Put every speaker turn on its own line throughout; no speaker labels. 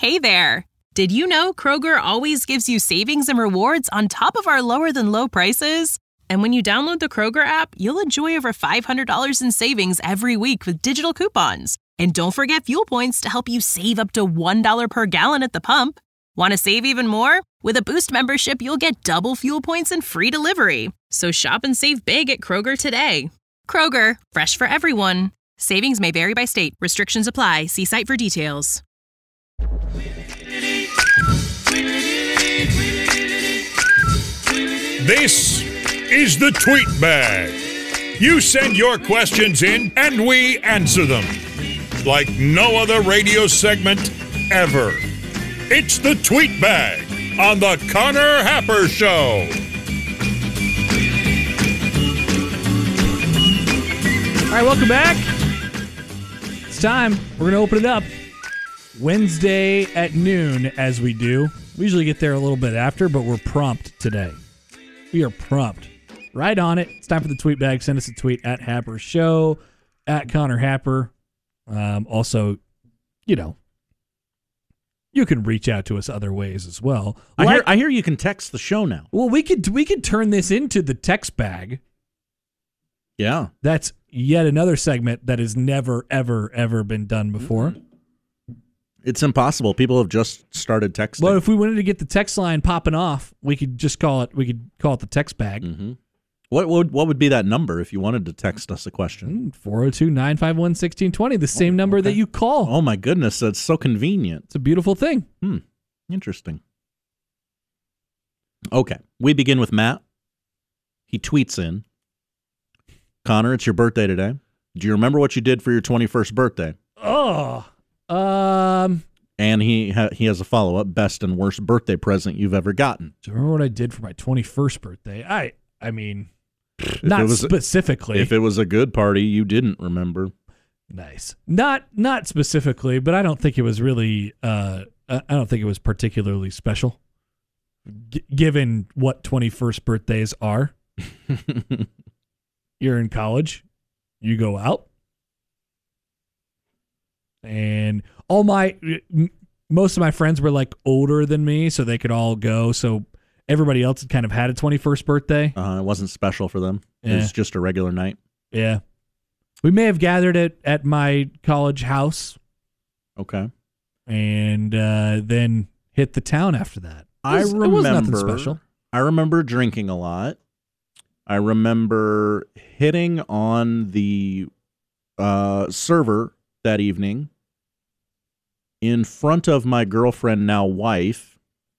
Hey there! Did you know Kroger always gives you savings and rewards on top of our lower-than-low prices? And when you download the Kroger app, you'll enjoy over $500 in savings every week with digital coupons. And don't forget fuel points to help you save up to $1 per gallon at the pump. Want to save even more? With a Boost membership, you'll get double fuel points and free delivery. So shop and save big at Kroger today. Kroger, fresh for everyone. Savings may vary by state. Restrictions apply. See site for details.
This is the Tweet Bag. You send your questions in and we answer them. Like no other radio segment ever. It's the Tweet Bag on the Connor Happer Show.
All right, welcome back. It's time. We're going to open it up Wednesday at noon, as we do. We usually get there a little bit after, but we're prompt today. We are prompt. Right on it. It's time for the Tweet Bag. Send us a tweet at Happer Show, at Connor Happer. Also, you know, you can reach out to us other ways as well.
I hear you can text the show now.
Well, we could turn this into the text bag.
Yeah.
That's yet another segment that has never, ever, ever been done before.
It's impossible. People have just started texting.
Well, if we wanted to get the text line popping off, we could just call it. We could call it the text bag.
Mm-hmm. What would be that number if you wanted to text us a question?
402-951-1620, the same number that you call.
Oh, my goodness. That's so convenient.
It's a beautiful thing.
Interesting. Okay. We begin with Matt. He tweets in, Connor, it's your birthday today. Do you remember what you did for your 21st birthday? And he has a follow-up, best and worst birthday present you've ever gotten.
Do you remember what I did for my 21st birthday? I mean, not specifically.
If it was a good party, you didn't remember.
Nice. Not specifically, but I don't think it was really, I don't think it was particularly special, given what 21st birthdays are. You're in college. You go out. And most of my friends were like older than me, so they could all go. So everybody else had kind of had a 21st birthday.
It wasn't special for them.
Yeah.
It was just a regular night.
Yeah. We may have gathered at my college house.
Okay.
And then hit the town after that.
It
was nothing special.
I remember drinking a lot. I remember hitting on the server that evening in front of my girlfriend, now wife.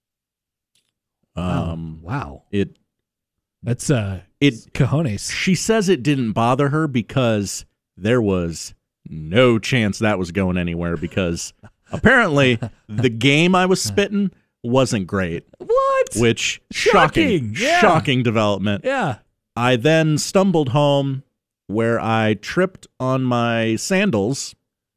Wow. That's cojones.
She says it didn't bother her because there was no chance that was going anywhere, because apparently the game I was spitting wasn't great.
What?
Which
Shocking.
shocking development.
Yeah.
I then stumbled home where I tripped on my sandals,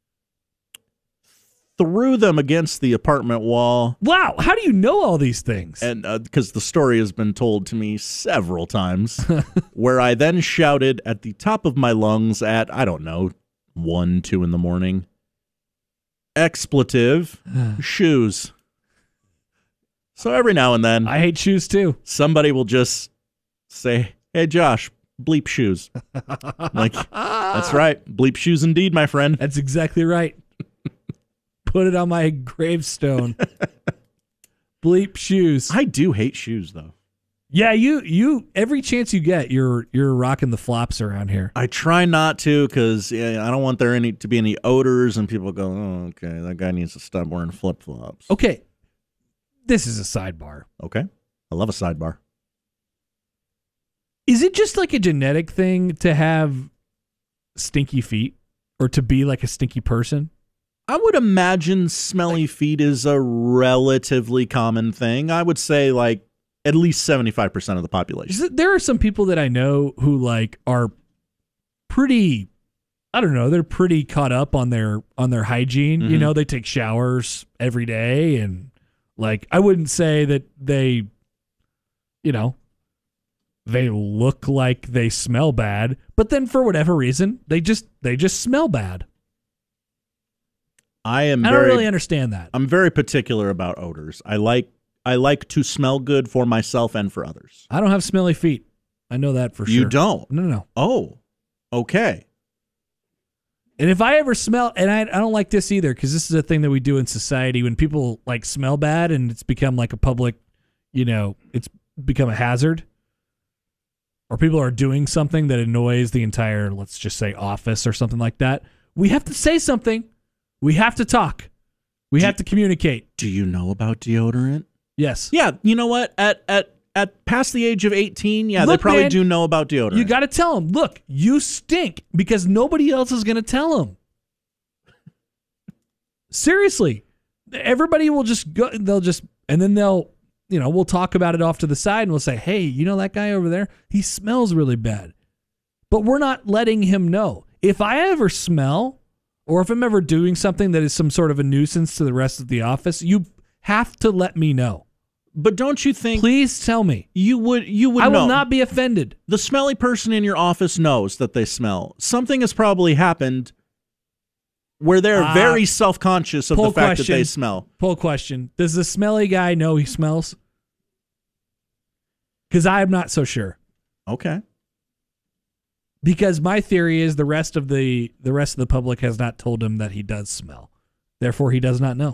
threw them against the apartment wall.
Wow, how do you know all these things?
And because the story has been told to me several times, where I then shouted at the top of my lungs at, I don't know, 1, 2 in the morning, expletive, shoes. So every now and then,
I hate shoes too.
Somebody will just say, hey, Josh, bleep shoes. Like, that's right. Bleep shoes indeed, my friend.
That's exactly right. Put it on my gravestone. Bleep shoes.
I do hate shoes, though.
Yeah, you every chance you get, you're rocking the flops around here.
I try not to, because I don't want there to be any odors, and people go, oh, okay, that guy needs to stop wearing flip-flops.
Okay, this is a sidebar.
Okay, I love a sidebar.
Is it just like a genetic thing to have stinky feet, or to be like a stinky person?
I would imagine smelly feet is a relatively common thing. I would say like at least 75% of the population.
There are some people that I know who like are pretty, I don't know, they're pretty caught up on their hygiene.
Mm-hmm.
You know, they take showers every day, and like I wouldn't say that they, you know, they look like they smell bad, but then for whatever reason, they just smell bad. I don't really understand that.
I'm very particular about odors. I like to smell good for myself and for others.
I don't have smelly feet. I know that for sure.
You don't?
No.
Oh, okay.
And if I ever smell, and I don't like this either, because this is a thing that we do in society when people like smell bad and it's become like a public, it's become a hazard, or people are doing something that annoys the entire, let's just say, office or something like that. We have to say something. We have to talk. We have to communicate.
Do you know about deodorant?
Yes.
Yeah. You know what? At past the age of 18,
Look,
they probably
man,
do know about deodorant.
You got to tell them, look, you stink, because nobody else is going to tell them. Seriously. Everybody will just go, and then we'll talk about it off to the side and we'll say, hey, that guy over there, he smells really bad. But we're not letting him know. If I ever smell, or if I'm ever doing something that is some sort of a nuisance to the rest of the office, you have to let me know.
But don't you think?
Please tell me.
You would
I will not be offended.
The smelly person in your office knows that they smell. Something has probably happened where they're very self-conscious of the fact that they smell.
Poll question. Does the smelly guy know he smells? Because I'm not so sure.
Okay.
Because my theory is the rest of the public has not told him that he does smell. Therefore, he does not know.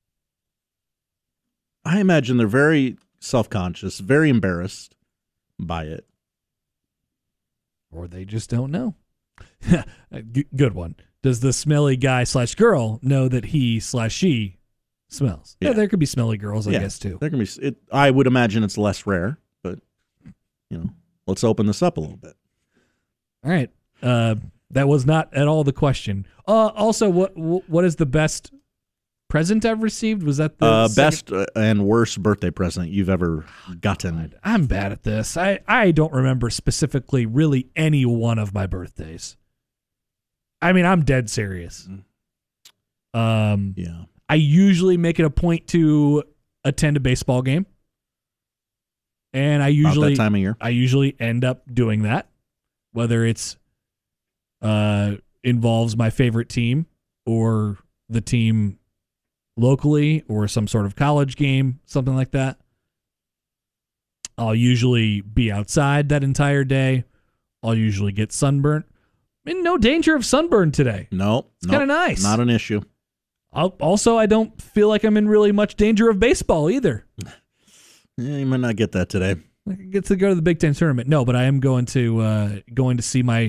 I imagine they're very self-conscious, very embarrassed by it.
Or they just don't know. Good one. Does the smelly guy / girl know that he / she smells? Yeah, there could be smelly girls, I guess, too.
There can be. I would imagine it's less rare, but, let's open this up a little bit.
All right. That was not at all the question. Also, what is the best present I've received? Was that the
best and worst birthday present you've ever gotten?
I'm bad at this. I don't remember specifically really any one of my birthdays. I mean, I'm dead serious.
Yeah.
I usually make it a point to attend a baseball game. And I usually
about that time of year.
I usually end up doing that, whether it's involves my favorite team or the team locally or some sort of college game, something like that. I'll usually be outside that entire day. I'll usually get sunburnt. In no danger of sunburn today.
No.
It's kind of nice.
Not an issue.
I don't feel like I'm in really much danger of baseball either.
Yeah, you might not get that today.
I get to go to the Big Ten tournament. No, but I am going to see my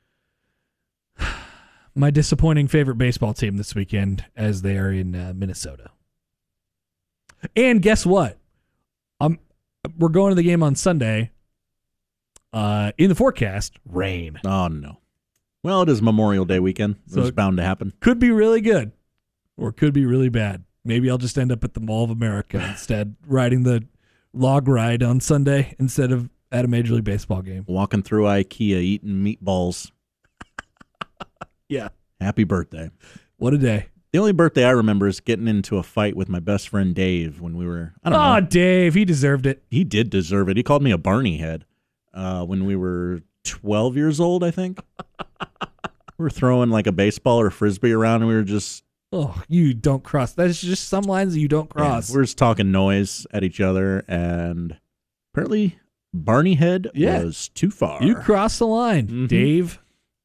disappointing favorite baseball team this weekend as they are in Minnesota. And guess what? We're going to the game on Sunday. In the forecast, rain.
Oh, no. Well, it is Memorial Day weekend, so it's bound to happen.
Could be really good or could be really bad. Maybe I'll just end up at the Mall of America instead, riding the log ride on Sunday instead of at a Major League Baseball game.
Walking through IKEA, eating meatballs.
Yeah.
Happy birthday.
What a day.
The only birthday I remember is getting into a fight with my best friend Dave when we were, I don't know.
Oh, Dave, he deserved it.
He did deserve it. He called me a Barney head when we were 12 years old, I think. We were throwing like a baseball or a frisbee around, and we were just...
Oh, you don't cross. That's just some lines that you don't cross.
Yeah, we're just talking noise at each other, and apparently Barney head was too far.
You crossed the line, Dave.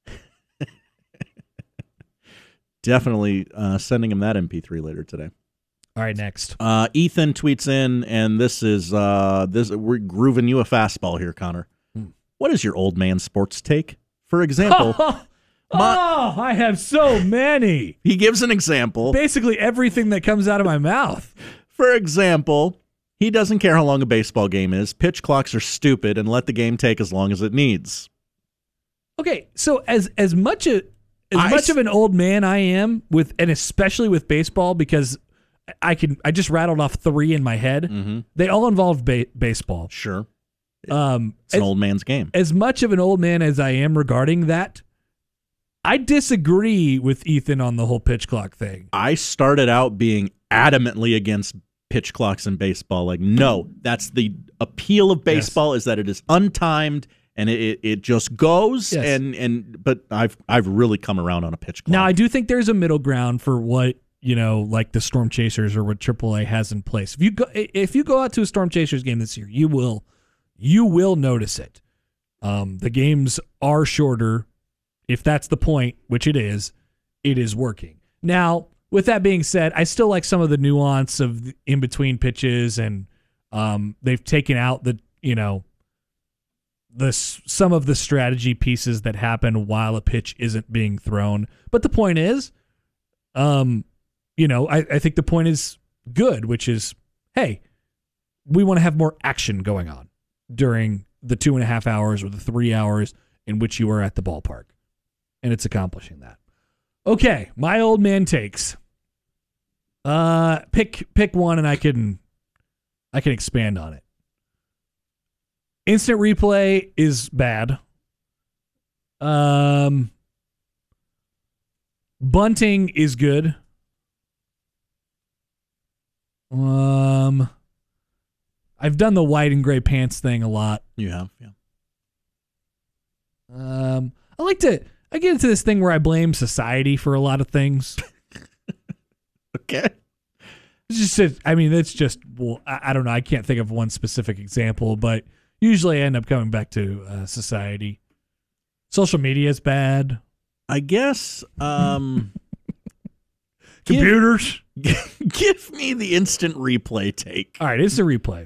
Definitely sending him that MP3 later today.
All right, next.
Ethan tweets in, and this is we're grooving you a fastball here, Connor. What is your old man sports take? For example,
I have so many.
He gives an example.
Basically everything that comes out of my mouth.
For example, he doesn't care how long a baseball game is. Pitch clocks are stupid, and let the game take as long as it needs.
Okay, so as much of an old man I am with, and especially with baseball, because I just rattled off 3 in my head. Mm-hmm. They all involve baseball.
Sure. It's an old man's game.
As much of an old man as I am regarding that, I disagree with Ethan on the whole pitch clock thing.
I started out being adamantly against pitch clocks in baseball. Like, no, that's the appeal of baseball, is that it is untimed and it just goes.
Yes.
But I've really come around on a pitch clock.
Now, I do think there's a middle ground for what like the Storm Chasers or what AAA has in place. If you go out to a Storm Chasers game this year, you will notice it. The games are shorter. If that's the point, which it is working. Now, with that being said, I still like some of the nuance of the in-between pitches, and they've taken out some of the strategy pieces that happen while a pitch isn't being thrown. But the point is, I think the point is good, which is, hey, we want to have more action going on during the 2.5 hours or the 3 hours in which you are at the ballpark. And it's accomplishing that. Okay, my old man takes. Pick one and I can expand on it. Instant replay is bad. Bunting is good. I've done the white and gray pants thing a lot.
You have, yeah.
I get into this thing where I blame society for a lot of things.
Okay.
It's just, I don't know. I can't think of one specific example, but usually I end up coming back to society. Social media is bad.
I guess.
Computers.
Give me the instant replay take.
All right, instant replay.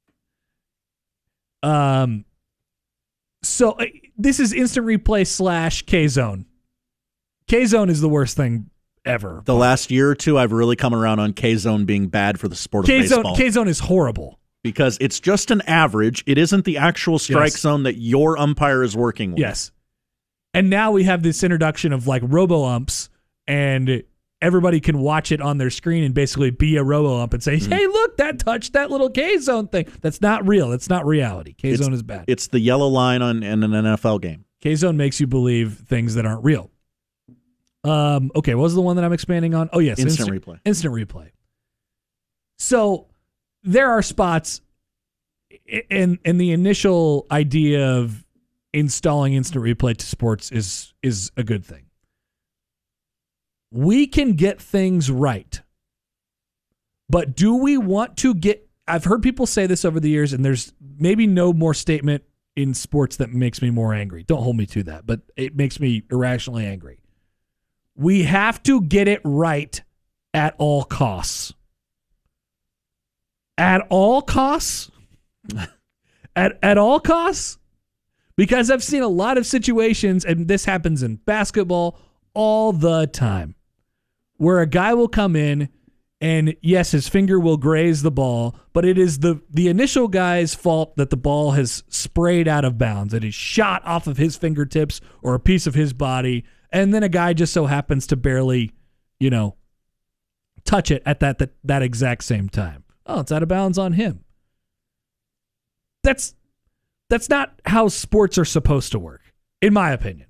So this is instant replay / K-Zone. K-Zone is the worst thing ever.
The last year or two, I've really come around on K-Zone being bad for the sport of baseball.
K-Zone is horrible.
Because it's just an average. It isn't the actual strike zone that your umpire is working with.
Yes. And now we have this introduction of like robo-umps, and everybody can watch it on their screen and basically be a robo-ump and say, hey, look, that touched that little K-Zone thing. That's not real. That's not reality. K-Zone is bad.
It's the yellow line in an NFL game.
K-Zone makes you believe things that aren't real. Okay, what was the one that I'm expanding on? Oh, yes.
Instant replay.
Instant replay. So there are spots, and the initial idea of installing instant replay to sports is a good thing. We can get things right. But do we want to get... I've heard people say this over the years, and there's maybe no more statement in sports that makes me more angry. Don't hold me to that, but it makes me irrationally angry. We have to get it right at all costs. At all costs? At all costs? Because I've seen a lot of situations, and this happens in basketball all the time, where a guy will come in and, yes, his finger will graze the ball, but it is the initial guy's fault that the ball has sprayed out of bounds. It is shot off of his fingertips or a piece of his body, and then a guy just so happens to barely, touch it at that exact same time. Oh, it's out of bounds on him. That's not how sports are supposed to work, in my opinion.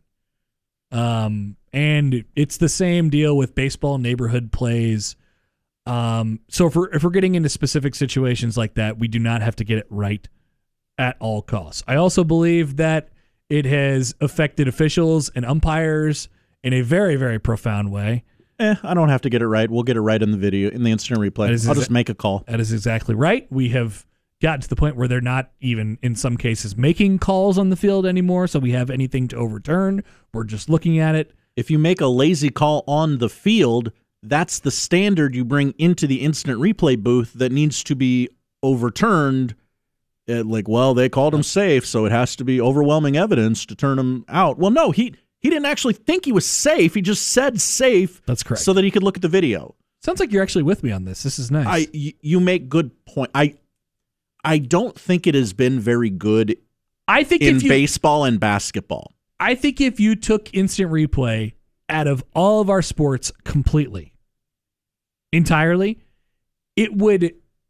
And it's the same deal with baseball neighborhood plays. So if we're getting into specific situations like that, we do not have to get it right at all costs. I also believe that it has affected officials and umpires in a very, very profound way.
I don't have to get it right. We'll get it right in the video, in the instant replay. I'll just make a call.
That is exactly right. We have gotten to the point where they're not even, in some cases, making calls on the field anymore, so we have anything to overturn. We're just looking at it.
If you make a lazy call on the field, that's the standard you bring into the instant replay booth that needs to be overturned. They called him safe, so it has to be overwhelming evidence to turn him out. Well, no, he didn't actually think he was safe. He just said safe.
That's correct.
So that he could look at the video.
Sounds like you're actually with me on this. This is nice.
You make good point. I don't think it has been very good in baseball and basketball.
I think if you took instant replay out of all of our sports completely, entirely, it would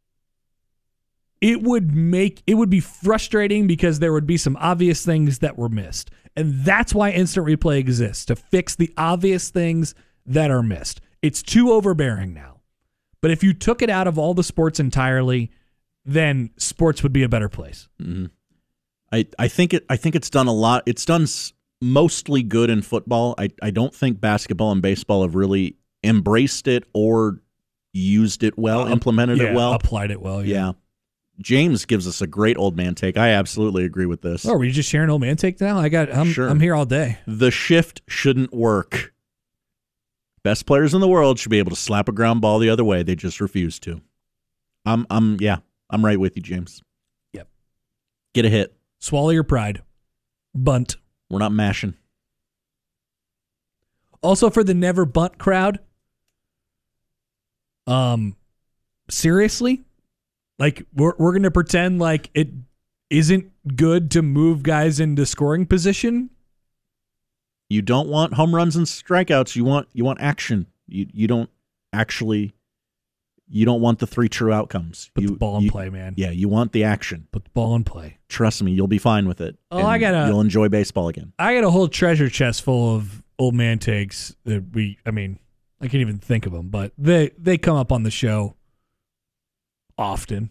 be frustrating because there would be some obvious things that were missed. And that's why instant replay exists, to fix the obvious things that are missed. It's too overbearing now. But if you took it out of all the sports entirely, then sports would be a better place.
Mm-hmm. I think it's done a lot. It's done mostly good in football. I don't think basketball and baseball have really embraced it or used it well, implemented it well.
Applied it well,
yeah. James gives us a great old man take. I absolutely agree with this.
Oh, are we just sharing old man take now? I'm here all day.
The shift shouldn't work. Best players in the world should be able to slap a ground ball the other way. They just refuse to. I'm right with you, James.
Yep.
Get a hit.
Swallow your pride. Bunt.
We're not mashing.
Also for the never bunt crowd. Seriously? Like we're going to pretend like it isn't good to move guys into scoring position?
You don't want home runs and strikeouts. You want action. You don't want the 3 true outcomes.
Put the ball in play, man.
Yeah, you want the action.
Put the ball in play.
Trust me, you'll be fine with it.
Oh,
you'll enjoy baseball again.
I got a whole treasure chest full of old man takes that I can't even think of them, but they come up on the show often.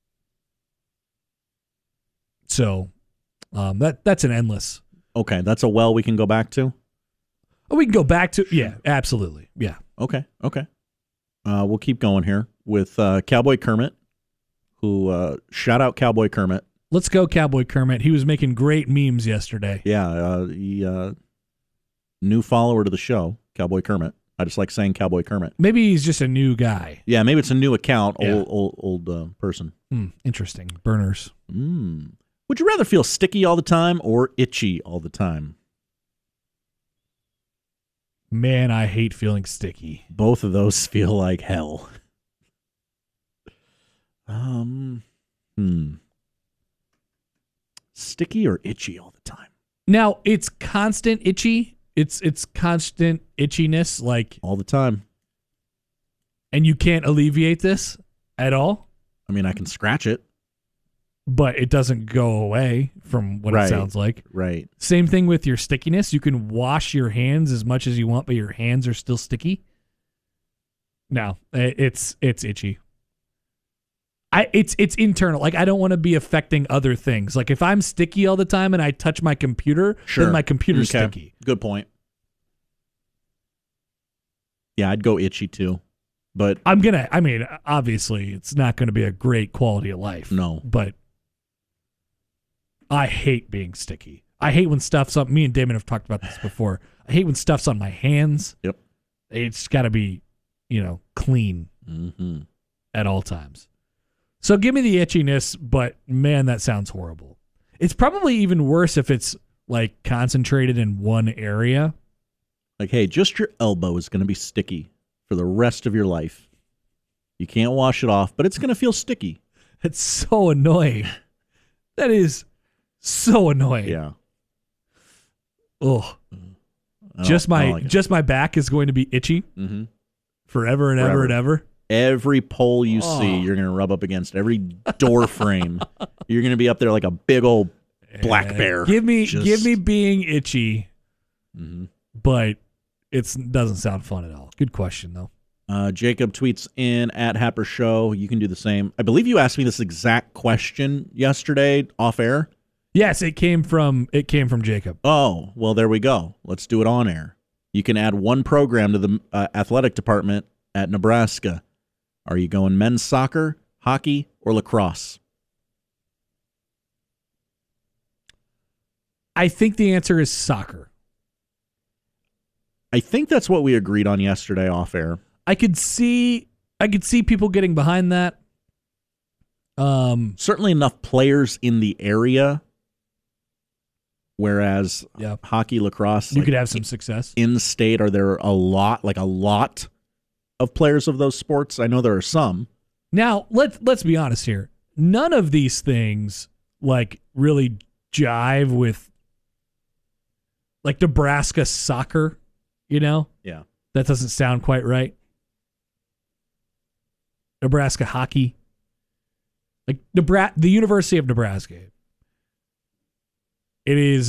So that's an endless.
Okay, that's a well we can go back to?
Oh, we can go back to, yeah, absolutely. Yeah.
Okay. We'll keep going here with Cowboy Kermit, who shout out Cowboy Kermit.
Let's go, Cowboy Kermit. He was making great memes yesterday.
Yeah, he new follower to the show, Cowboy Kermit. I just like saying Cowboy Kermit.
Maybe he's just a new guy.
Yeah, maybe it's a new account, old person.
Interesting. Burners.
Would you rather feel sticky all the time or itchy all the time?
Man, I hate feeling sticky.
Both of those feel like hell. Sticky or itchy all the time?
Now, it's constant itchy. It's constant itchiness, like
all the time.
And you can't alleviate this at all?
I mean, I can scratch it.
But it doesn't go away from what it sounds like.
Right.
Same thing with your stickiness. You can wash your hands as much as you want, but your hands are still sticky. No, it's itchy. It's internal. Like, I don't want to be affecting other things. Like, if I'm sticky all the time and I touch my computer, then my computer's sticky.
Good point. Yeah, I'd go itchy too. But
obviously, it's not going to be a great quality of life.
No.
But I hate being sticky. I hate when stuff's up. Me and Damon have talked about this before. I hate when stuff's on my hands.
Yep.
It's got to be, clean at all times. So give me the itchiness, but man, that sounds horrible. It's probably even worse if it's like concentrated in one area.
Like, hey, just your elbow is going to be sticky for the rest of your life. You can't wash it off, but it's going to feel sticky.
It's so annoying. That is so annoying.
Yeah.
Oh. Just my back is going to be itchy forever and ever and ever.
Every pole you see, you're going to rub up against. Every door frame, you're going to be up there like a big old black bear.
Give me being itchy, but it doesn't sound fun at all. Good question, though.
Jacob tweets in at Happer Show. You can do the same. I believe you asked me this exact question yesterday off air.
Yes, it came from Jacob.
Oh, well, there we go. Let's do it on air. You can add one program to the athletic department at Nebraska. Are you going men's soccer, hockey, or lacrosse?
I think the answer is soccer.
I think that's what we agreed on yesterday off air.
I could see people getting behind that.
Certainly enough players in the area. Whereas hockey, lacrosse,
you could have some success.
In state, are there a lot of players of those sports? I know there are some.
Now, let's be honest here. None of these things like really jive with like Nebraska soccer, Yeah. That doesn't sound quite right. Nebraska hockey. Like the University of Nebraska. It is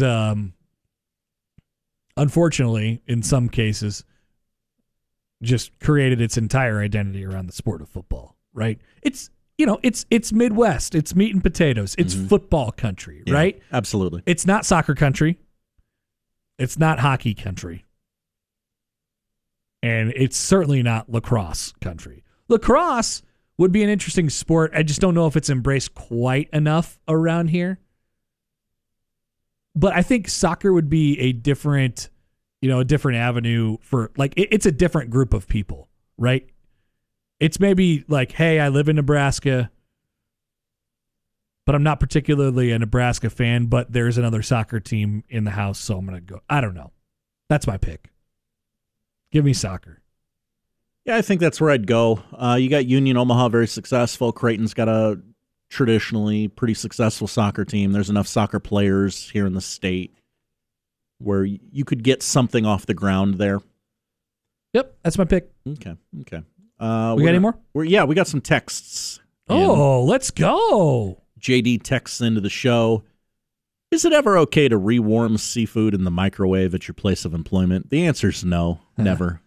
unfortunately in some cases just created its entire identity around the sport of football, right? It's it's Midwest, it's meat and potatoes, it's football country, right?
Absolutely.
It's not soccer country. It's not hockey country. And it's certainly not lacrosse country. Lacrosse would be an interesting sport. I just don't know if it's embraced quite enough around here. But I think soccer would be a different avenue for, like, it's a different group of people, right? It's maybe like, hey, I live in Nebraska, but I'm not particularly a Nebraska fan, but there's another soccer team in the house, so I'm going to go. I don't know. That's my pick. Give me soccer.
Yeah, I think that's where I'd go. You got Union Omaha, very successful. Creighton's got a traditionally pretty successful soccer team. There's enough soccer players here in the state where you could get something off the ground there.
Yep, that's my pick.
Okay.
We got any more?
We got some texts.
Oh, let's go.
JD texts into the show. Is it ever okay to rewarm seafood in the microwave at your place of employment? The answer is no, never.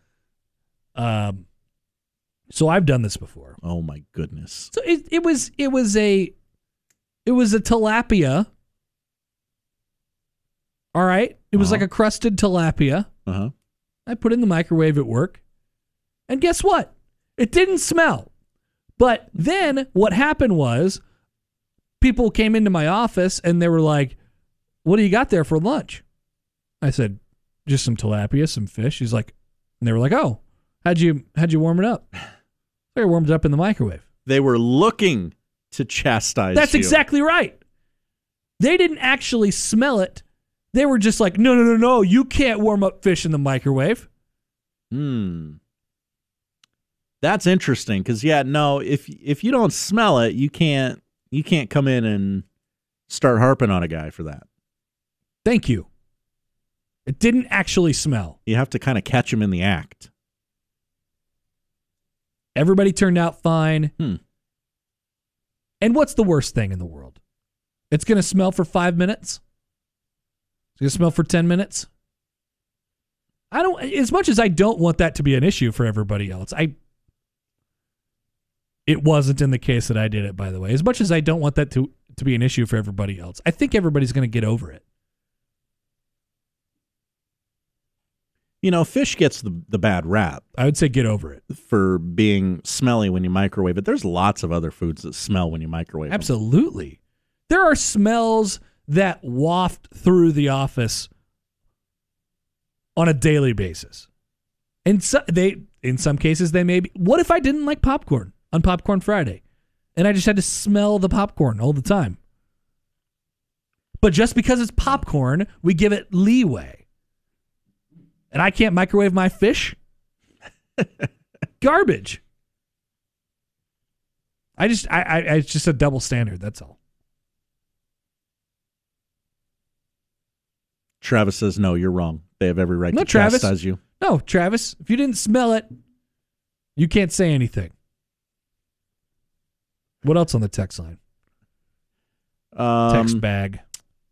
So I've done this before.
Oh my goodness.
So it was a tilapia. All right. It was like a crusted tilapia.
Uh-huh.
I put it in the microwave at work. And guess what? It didn't smell. But then what happened was people came into my office and they were like, "What do you got there for lunch?" I said, "Just some tilapia, some fish." He's like, and they were like, "Oh, how'd you warm it up?" They warmed it up in the microwave.
They were looking to chastise
That's
you.
exactly right. They didn't actually smell it. They were just like, no, you can't warm up fish in the microwave.
That's interesting because, if you don't smell it, you can't come in and start harping on a guy for that.
Thank you. It didn't actually smell.
You have to kind of catch him in the act.
Everybody turned out fine. And what's the worst thing in the world? It's going to smell for 5 minutes? It's going to smell for 10 minutes? As much as I don't want that to be an issue for everybody else, it wasn't in the case that I did it, by the way. As much as I don't want that to be an issue for everybody else, I think everybody's going to get over it.
Fish gets the bad rap.
I would say get over it.
For being smelly when you microwave it. There's lots of other foods that smell when you microwave them.
Absolutely. There are smells that waft through the office on a daily basis. And in some cases, they may be. What if I didn't like popcorn on Popcorn Friday? And I just had to smell the popcorn all the time. But just because it's popcorn, we give it leeway. And I can't microwave my fish? Garbage. It's just a double standard, that's all.
Travis says, no, you're wrong. They have every right to
Travis.
chastise you.
No, Travis, if you didn't smell it, you can't say anything. What else on the text line? Text bag.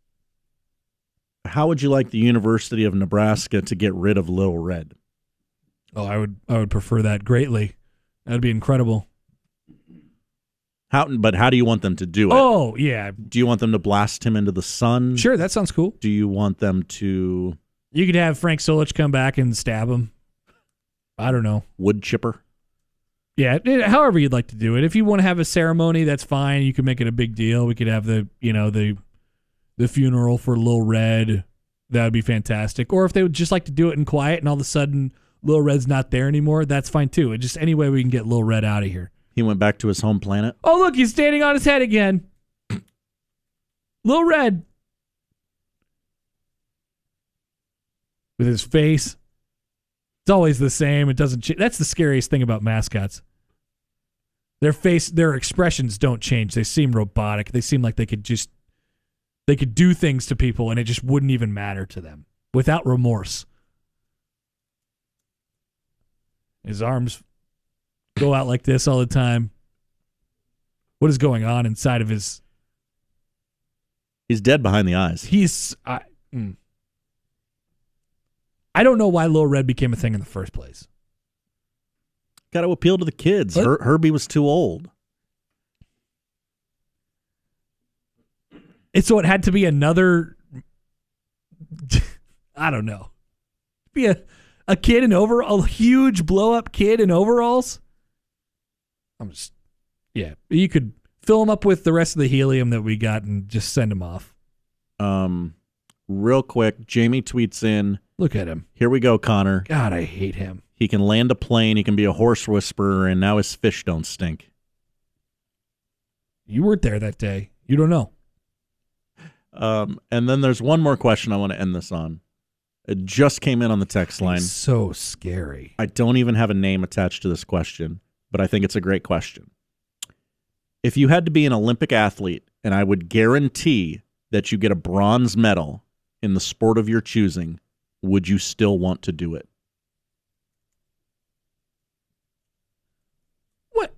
How would you like the University of Nebraska to get rid of Little Red?
Oh, I would prefer that greatly. That would be incredible.
How do you want them to do it?
Oh, yeah.
Do you want them to blast him into the sun?
Sure, that sounds cool.
Do you want them to...
You could have Frank Solich come back and stab him. I don't know.
Wood chipper?
Yeah, however you'd like to do it. If you want to have a ceremony, that's fine. You can make it a big deal. We could have the funeral for Lil Red. That would be fantastic. Or if they would just like to do it in quiet and all of a sudden Lil Red's not there anymore, that's fine too. Just any way we can get Lil Red out of here.
He went back to his home planet.
Oh, look, he's standing on his head again. Lil Red. With his face. It's always the same. It doesn't change. That's the scariest thing about mascots. Their expressions don't change. They seem robotic. They seem like they could do things to people and it just wouldn't even matter to them without remorse. His arms go out like this all the time. What is going on inside of his...
He's dead behind the eyes.
I don't know why Lil Red became a thing in the first place.
Got to appeal to the kids. Herbie was too old.
And so it had to be another... I don't know. Be A kid in a huge blow-up kid in overalls? You could fill him up with the rest of the helium that we got and just send him off.
Real quick, Jamie tweets in.
Look at him.
Here we go, Connor.
God, I hate him.
He can land a plane, he can be a horse whisperer, and now his fish don't stink.
You weren't there that day. You don't know.
And then there's one more question I want to end this on. It just came in on the text line.
He's so scary.
I don't even have a name attached to this question, but I think it's a great question. If you had to be an Olympic athlete, and I would guarantee that you get a bronze medal in the sport of your choosing, would you still want to do it?
What?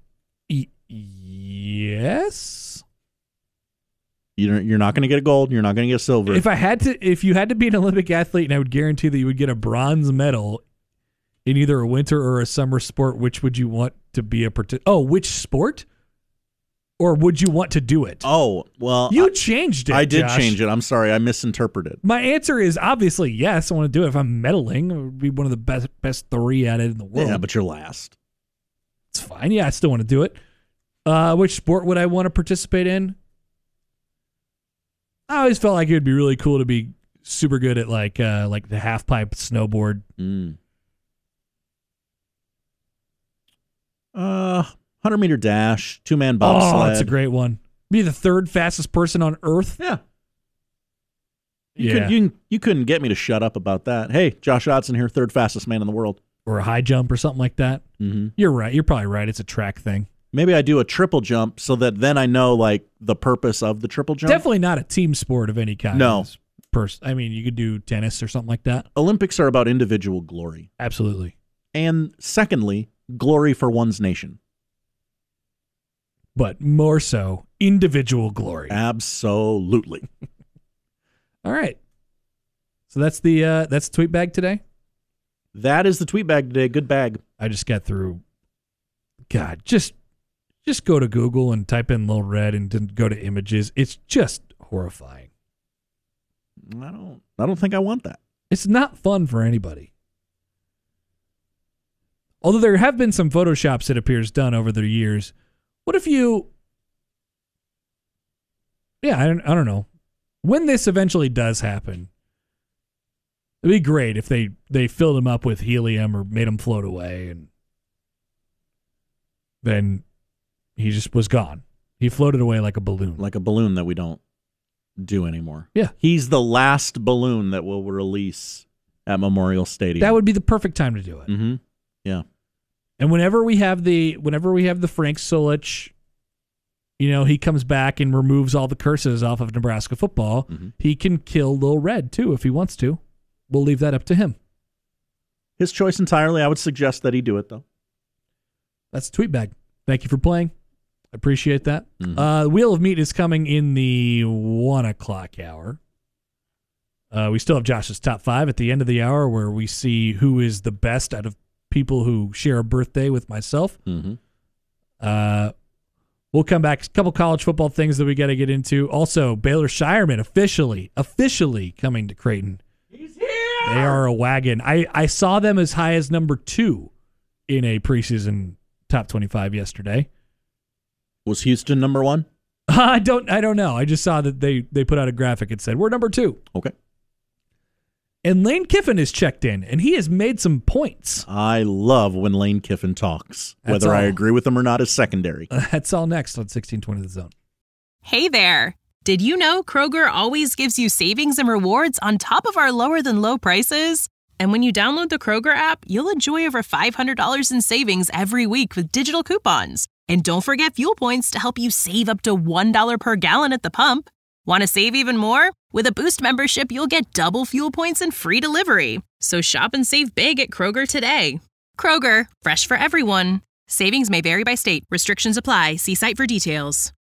Yes.
You're not going to get a gold. You're not going to get a silver.
If you had to be an Olympic athlete, and I would guarantee that you would get a bronze medal in either a winter or a summer sport, which would you want to be which sport? Or would you want to do it?
Oh, well.
You changed it,
I did
Josh.
change it. I'm sorry. I misinterpreted.
My answer is obviously yes. I want to do it. If I'm medaling, it would be one of the best three at it in the world.
Yeah, but you're last.
It's fine. Yeah, I still want to do it. Which sport would I want to participate in? I always felt like it would be really cool to be super good at like the half pipe snowboard.
100-meter dash, 2-man bobsled.
Oh, that's a great one. Be the third fastest person on Earth.
Yeah. You couldn't get me to shut up about that. Hey, Josh Odson here, third fastest man in the world.
Or a high jump or something like that.
Mm-hmm.
You're right. You're probably right. It's a track thing.
Maybe I do a triple jump so that then I know like the purpose of the triple jump.
Definitely not a team sport of any kind.
No.
I mean, you could do tennis or something like that.
Olympics are about individual glory.
Absolutely.
And secondly, glory for one's nation.
But more so, individual glory.
Absolutely.
All right. So that's the tweet bag today?
That is the tweet bag today. Good bag.
I just got through. God, just go to Google and type in Lil Red and then go to images. It's just horrifying.
I don't think I want that.
It's not fun for anybody. Although there have been some Photoshops, it appears, done over the years. What if you... Yeah, I don't know. When this eventually does happen, it'd be great if they filled him up with helium or made him float away, and then he just was gone. He floated away like a balloon.
Like a balloon that we don't do anymore.
Yeah.
He's the last balloon that we'll release at Memorial Stadium.
That would be the perfect time to do it.
Mm-hmm. Yeah.
And whenever we have the Frank Solich, he comes back and removes all the curses off of Nebraska football, he can kill Lil Red too if he wants to. We'll leave that up to him.
His choice entirely. I would suggest that he do it though.
That's the tweet bag. Thank you for playing. I appreciate that. The Wheel of Meat is coming in the 1 o'clock hour. We still have Josh's top 5 at the end of the hour where we see who is the best out of people who share a birthday with myself. We'll come back. A couple college football things that we got to get into. Also, Baylor Shireman officially coming to Creighton.
He's here!
They are a wagon. I saw them as high as number 2 in a preseason top 25 yesterday.
Was Houston number 1?
I don't know. I just saw that they put out a graphic and said, we're number 2.
Okay.
And Lane Kiffin is checked in, and he has made some points.
I love when Lane Kiffin talks. Whether I agree with him or not is secondary.
That's all next on 1620 The Zone.
Hey there. Did you know Kroger always gives you savings and rewards on top of our lower than low prices? And when you download the Kroger app, you'll enjoy over $500 in savings every week with digital coupons. And don't forget fuel points to help you save up to $1 per gallon at the pump. Want to save even more? With a Boost membership, you'll get double fuel points and free delivery. So shop and save big at Kroger today. Kroger, fresh for everyone. Savings may vary by state. Restrictions apply. See site for details.